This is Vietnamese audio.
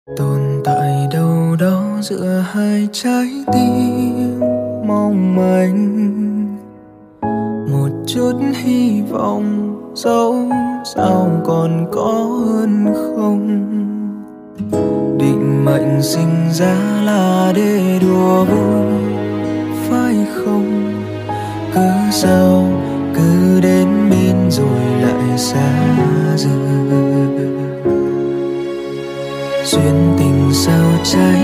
Tồn tại đâu đó giữa hai trái tim mong manh, một chút hy vọng dẫu sao còn có hơn không. Định mệnh sinh ra là để đùa vui phải không? Cứ sao cứ đến bên rồi lại xa rời. Duyên tình sao trái